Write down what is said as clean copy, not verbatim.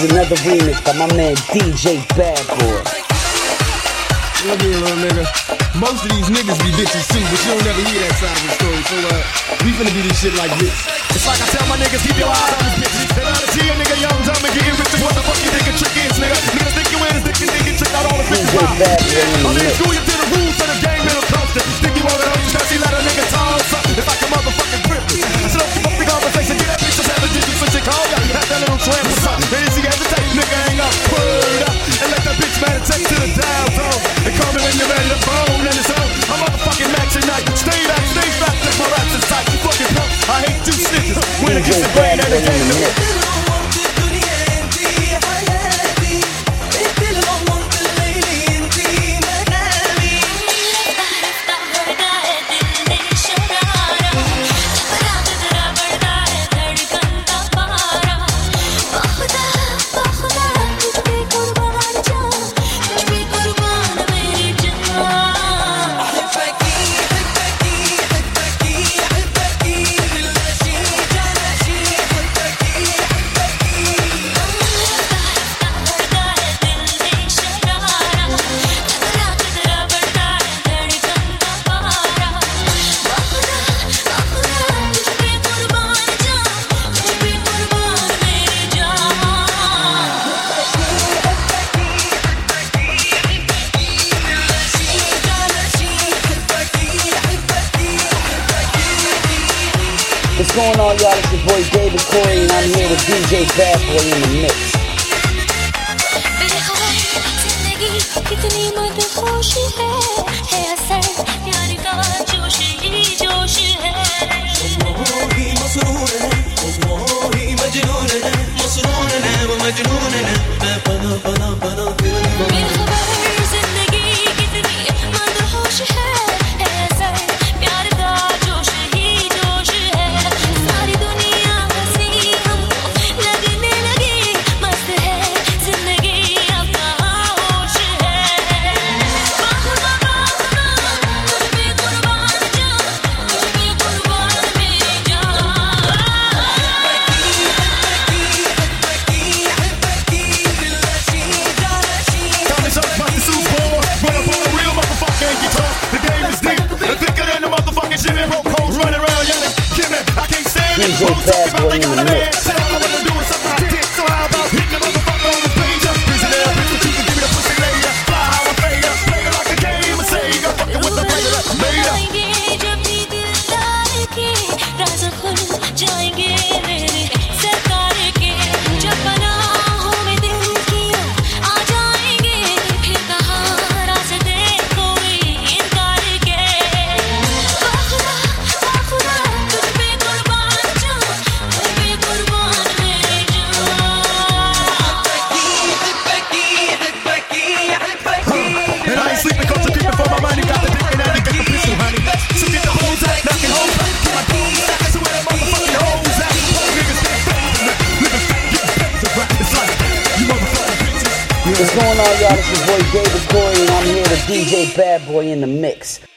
is another remix by my man DJ Bad Boy. Look here, little nigga. Most of these niggas be bitches too, but you don't never hear that side of the story. So, we finna do this shit like this. It's like I tell my niggas, keep your eyes on these bitches. And I see a nigga young, dumb, and getting rich. What the fuck you think a trick is, nigga? Niggas think you in this, think you check out all the bitches. DJ Bad Boy in the I'm mix. school you to the rules of the game in a coaster. Think you want to know, you gotta see let a nigga toss up. If I can motherfucking grip it. So don't keep up the conversation, get that bitch to 7 digits for Chicago. Have that little tramp or something. And if she hesitate, nigga hang up, word up. And let that bitch meditate to the dial tone. And call me when you're ready to bone and it's on. I'm motherfucking Max at night. Stay back, let my raps is tight. You fucking punk, I hate two snitches. When it gets the brain and it can't do. What's going on, y'all? It's your boy David Corey, and I'm here with DJ Bad Boy in the mix. DJ Bad Boy in the mix. What's going on, y'all? It's your boy David Corey, and I'm here with DJ Bad Boy in the mix.